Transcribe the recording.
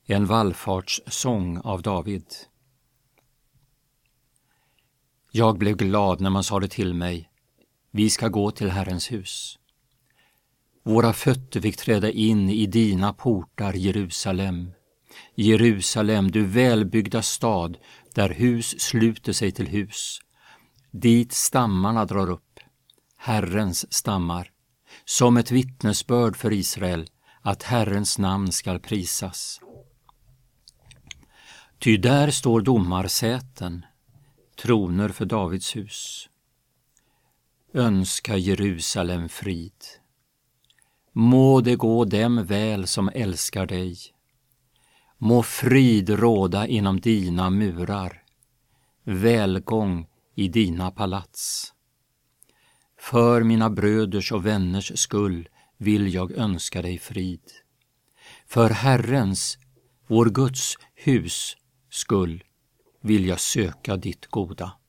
En vallfartssång av David. Jag blev glad när man sa det till mig: vi ska gå till Herrens hus. Våra fötter fick träda in i dina portar, Jerusalem. Jerusalem, du välbyggda stad, där hus sluter sig till hus. Dit stammarna drar upp, Herrens stammar, som ett vittnesbörd för Israel, att Herrens namn skall prisas. Ty där står domarsäten, troner för Davids hus. Önska Jerusalem frid. Må det gå dem väl som älskar dig. Må frid råda inom dina murar, välgång i dina palats. För mina bröders och vänners skull vill jag önska dig frid. För Herrens, vår Guds hus skull, vill jag söka ditt goda.